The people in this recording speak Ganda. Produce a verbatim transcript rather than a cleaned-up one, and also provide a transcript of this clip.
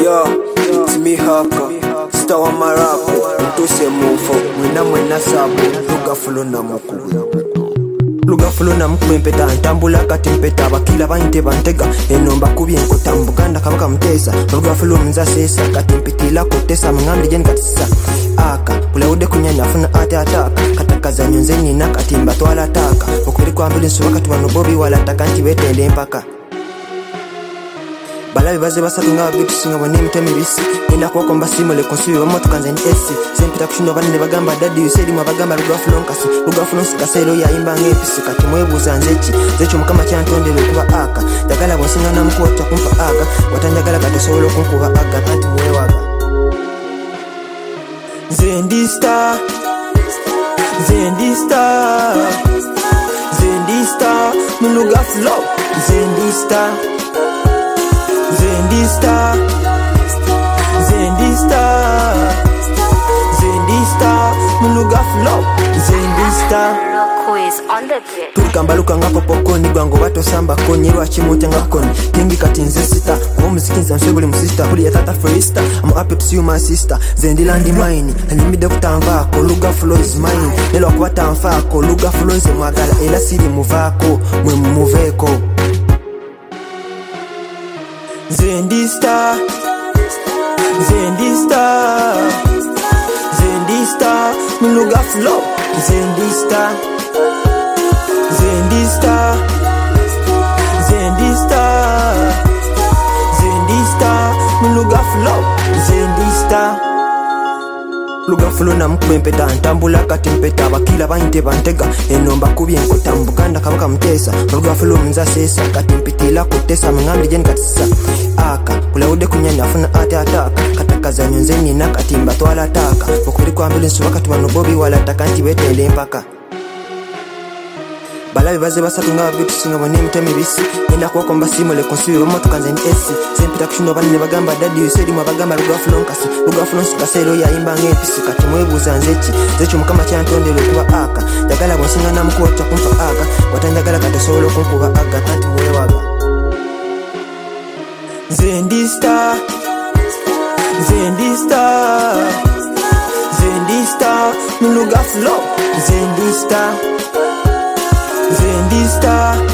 Yo, it's me Haka, star wa marapo, mtuse mufo, mwina mwina sabu, luga fulo na mkubu. Luga fulo na mkubu mpeta, ntambula kati mpeta, bakila bainte bantega, enomba kubi enko tambukanda kabaka mtesa, luga fulo mza sesa, kati mpitila kutesa, mngamli jeni katisa. Aka, ule ude kunyanya funa ate ataka, kataka za nyonzeni na kati mbato wala taka, ukuri kwa ambulance wakati wanobobi wala taka nti wete ende mpaka. Balabi baze basatu nga bitu singa bone mtemi bisi enda kwa komba simo le konsibi wa moto kanzani esi sempita kushindwa bane bagamba dadi you said mabagamba luga flonkasi luga flonsi kaselo ya imba ngepisi kati mwebu zanzechi zecho mukama chantonde lokuba aka dagala bosinga na mkota kumpa aka watanjagala kati solo kunkuba aka kati mwewaga Zendi star Zendi star Zendi star muluga flow Zendi star Zendi star Zendi star Zendi star muluga flow Zendi star Quiz on the bit. Tukambaluka ngako pokoni gwango bato samba konyi rwachimuta ngakoni kingi kati nze sita kwa mzikinza msebuli msista kuli ya tata freesta I'm happy to see you my sister Zendi landi mine alimide kutamvako luga flow is mine nelo kuwata mfako luga flow is mwagala ela siri muvako mwe muveko Zendi star Zendi star Zendi star muluga flow Zendi star Zendi star Zendi star Zendi star muluga flow Zendi star Luga flow na mkube mpeta ntambula kati mpeta bakila bainte bantega enomba kubi enko tambukanda kabaka mtesa luga flow mza sesa kati mpitila kutesa mngamli jeni katisa aka ule ude kunyanya funa ate ataka kataka za nyonzeni na kati mbato wala taka ukuri kwa ambulance wakati wanobobi wala taka nti wete ende mpaka Balabi baze basatu nga bitu singa bone mtemi bisi enda kwa komba simo le konsibi wa moto kanzani esi sempita kushindwa bane bagamba dadi you said mabagamba luga flonkasi luga flonsi kaselo ya imba ngepisi kati mwebu zanzechi zecho mukama chantonde lokuba aka dagala bosinga na mkota kumpa aka watanjagala kati solo kunkuba aka kati mwewaga Zendi star Zendi star Zendi star muluga flow Zendi star Zendi star